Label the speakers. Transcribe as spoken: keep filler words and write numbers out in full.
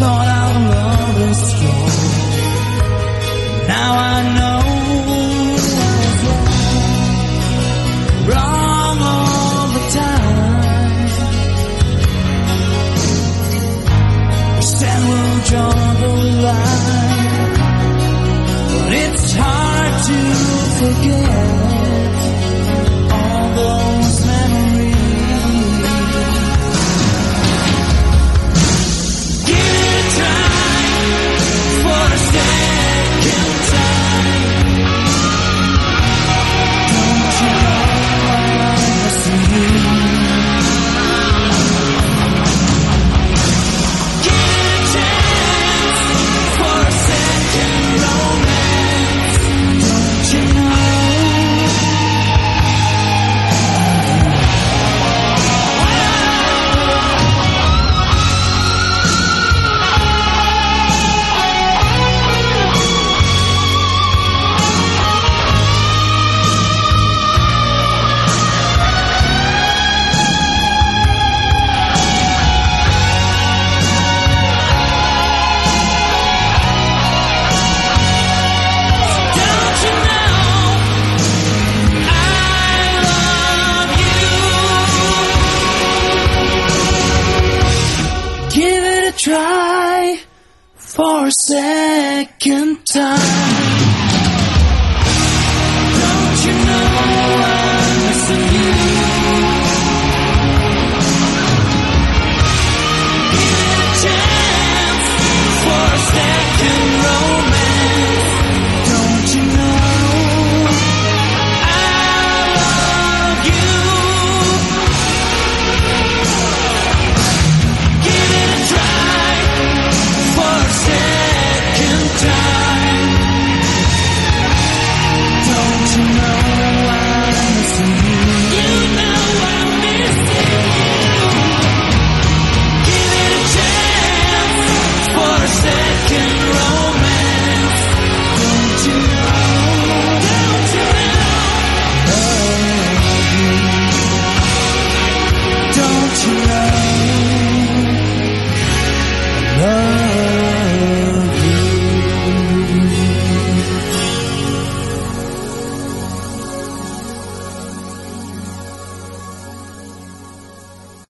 Speaker 1: thought our love is strong. Now I know I was wrong, wrong all the time. We said we'll draw the line, but it's hard to forget all those memories. Give it a try for a second time. Don't you know I miss you? Give it a chance for a second romance. Don't you know? Don't you know I love you? Give it a try for a second time. Don't you know I'm missing you?